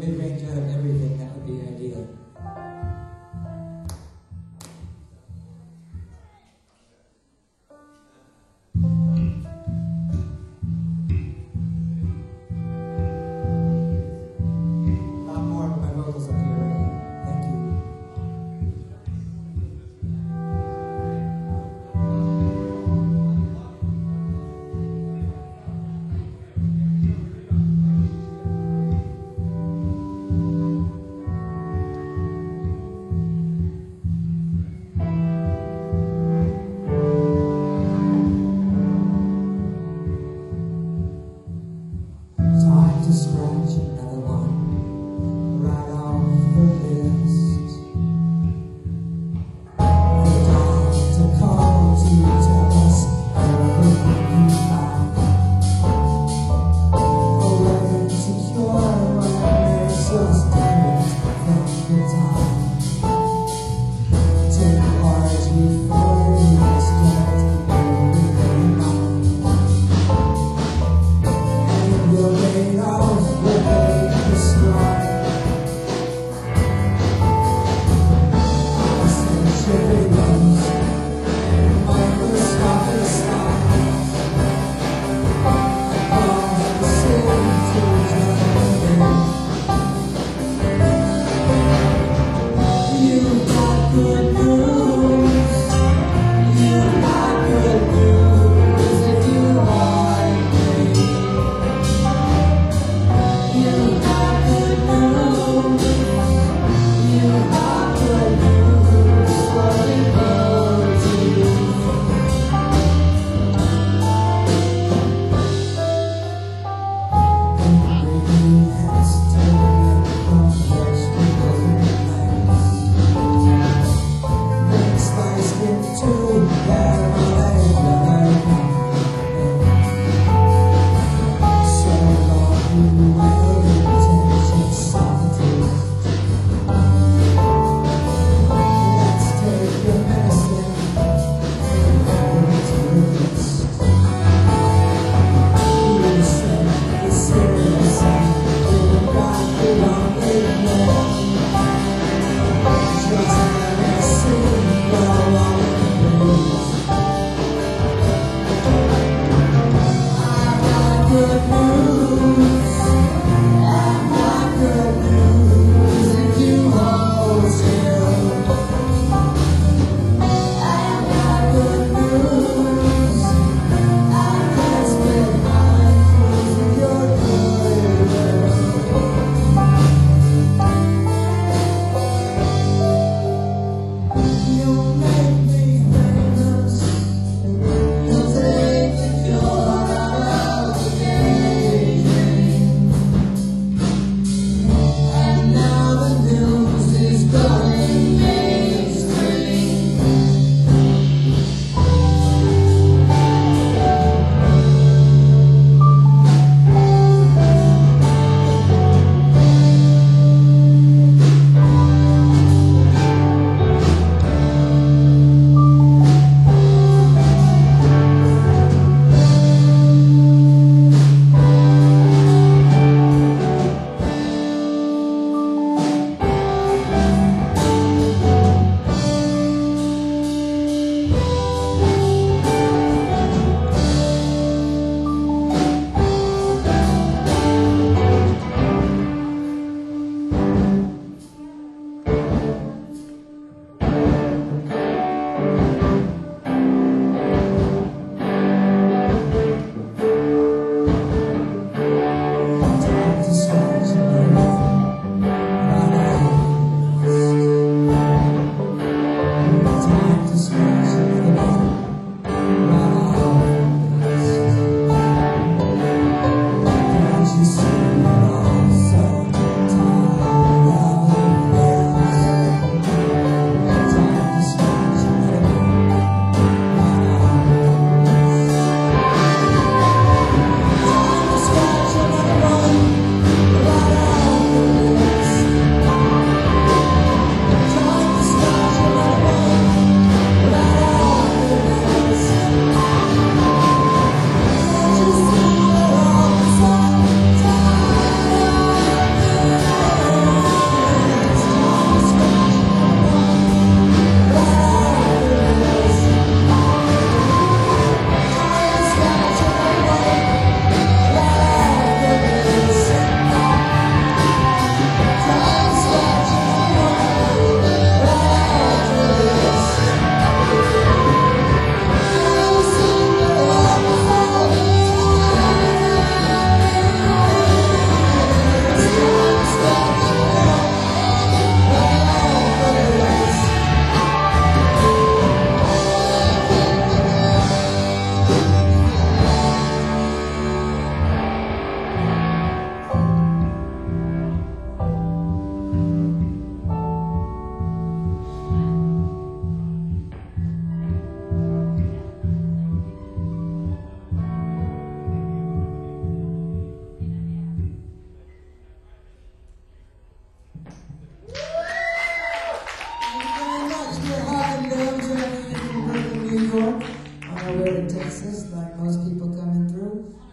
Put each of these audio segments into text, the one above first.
mid-range out of everything, that would be ideal. Not more of my vocals up here already. Thank you.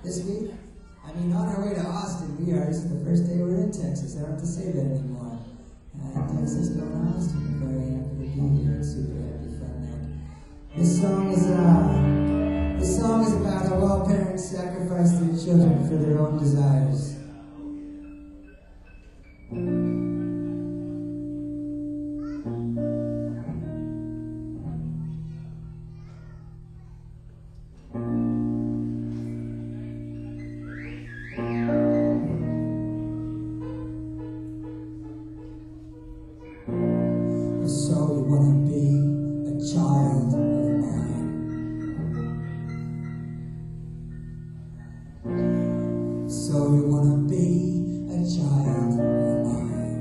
this week? I mean, on our way to Austin, we are. This is the first day we're in Texas. I don't have to say that anymore. Texas going to Austin. I'm very happy to be here. Super happy fun night. This song is about how all parents sacrifice their children for their own desires. So you wanna be a child of mine. So you wanna be a child of mine.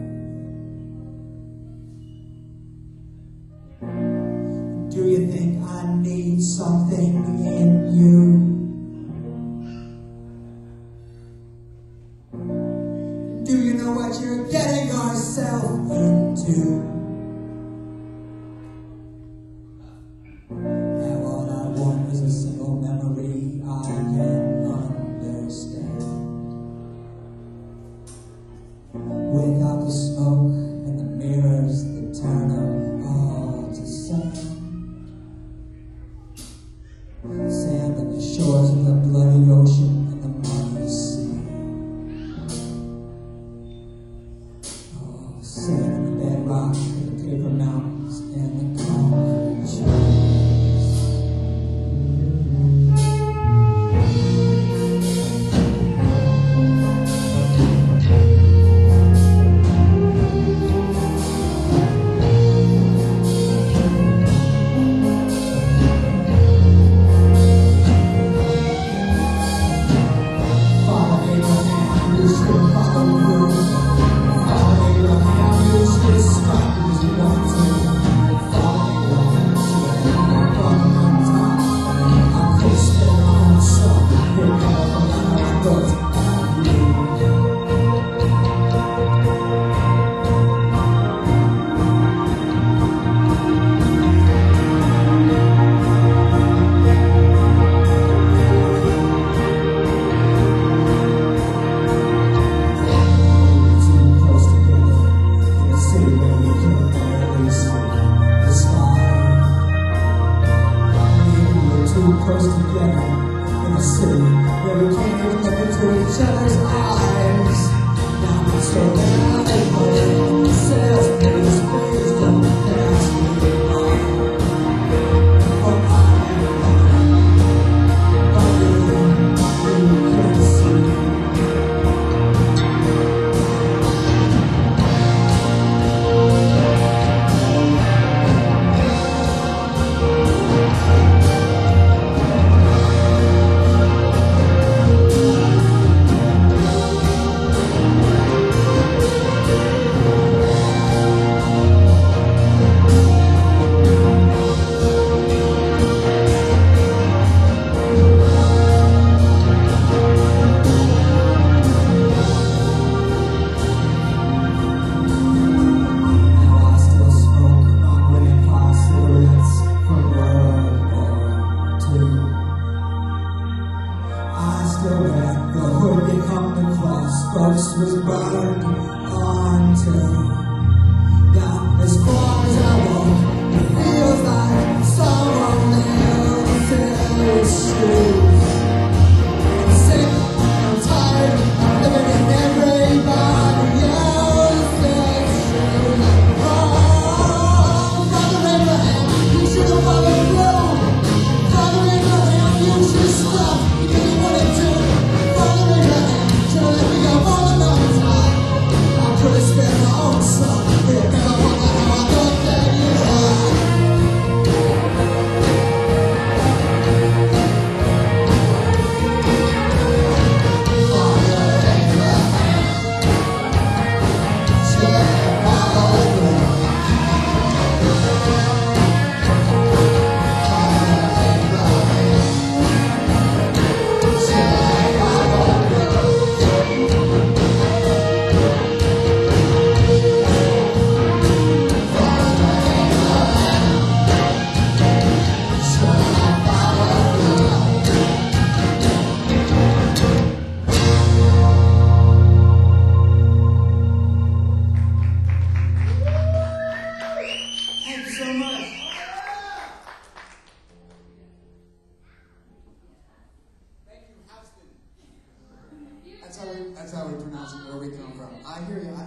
Do you think I need something in you? Do you know what you're getting yourself into? Without the smoke and the mirrors that turn them all to sand. Sand on the shores of the bloody ocean and the muddy sea. Oh, sand on the bedrock and the paper mountains and the concrete trees. Close together in a city where we can't even look into each other's eyes. Now we're so bad at holding ourselves, maybe this place don't pass me by. For I am but you can see. The hood become the cross, spokes was burned onto. Down as far as I walk, it feels like someone else's shoes. I'm sick, I'm tired, I'm living in everybody else's shoes. Oh, Father Abraham, you should have followed through. Father Abraham, you should stop. You didn't want to do. Could have spent my own son. Remember how I thought that you That's how we pronounce it where we come from. I hear you.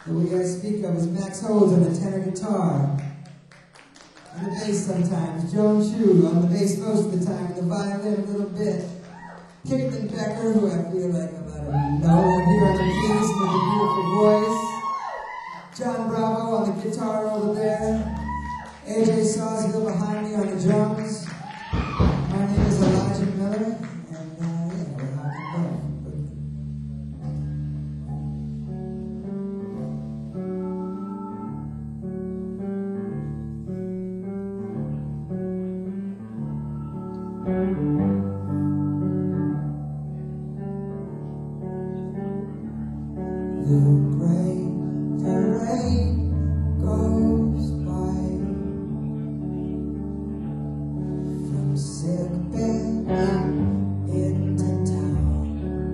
The way I speak of is Max Holds on the tenor guitar. On the bass sometimes. Joan Chu on the bass most of the time. And the violin a little bit. Caitlin Becker, who I feel like a lot of you know. And here on the keys with a beautiful voice. John Bravo on the guitar over there. AJ Sawsville behind me on the drums. My name is Elijah Miller. And yeah, we're rock and roll. The great parade goes by, from sick bed into town.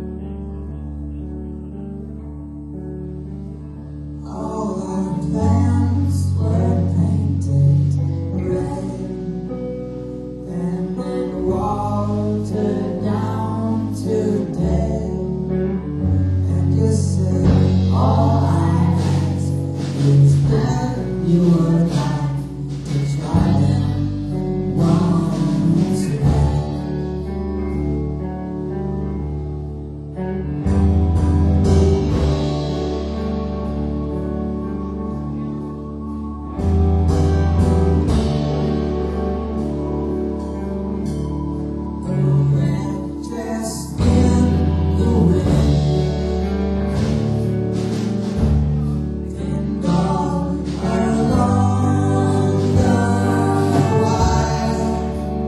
All our plans were painted red, and then watered down to dead. And you said, all I ask is that you would like to try them once again. The red dress in the wind, and all along the wire.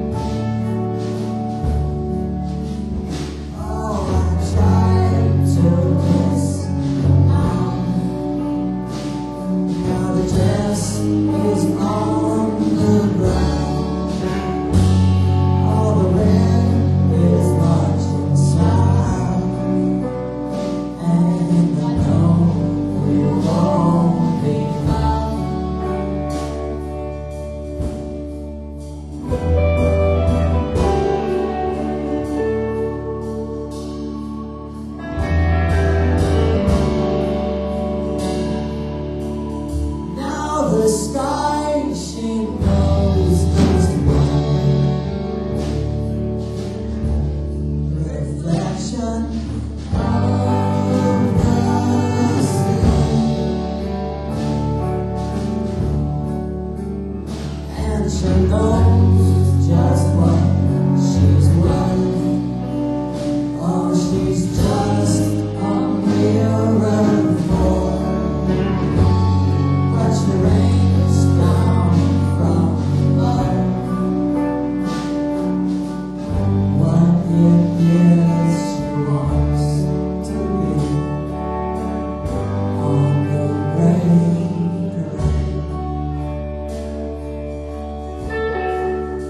Oh, I tried to kiss now. Now the dress is on the ground. All the red is marching south, and I know we won't be found. Now the sky, she knows, is one reflection of the sea, and she knows just what she's worth. Oh, she's just a mirror for, but she rains down from above what it is she wants to be on the great parade.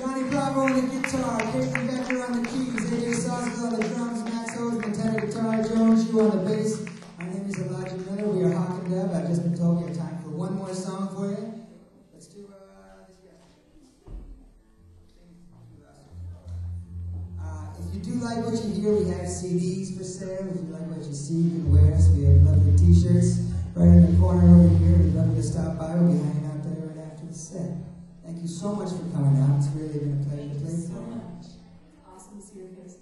Johnny Bravo on the guitar, Caitlin Becker on the keys, AJ Sosville on the drums, Max Hose on the tenor guitar, Joan Chu on the bass. My name is Elijah Miller. We are Hawk and Deb. I've just been told we have time for one more song for you. Let's do this guy. If you do like what you hear, we have CDs for sale. If you like what you see, you can wear us. We have lovely t-shirts right in the corner over here. We'd love you to stop by. We'll be hanging out there right after the set. Thank you so much for coming out. It's really been a pleasure to play for you. Awesome to see your faces.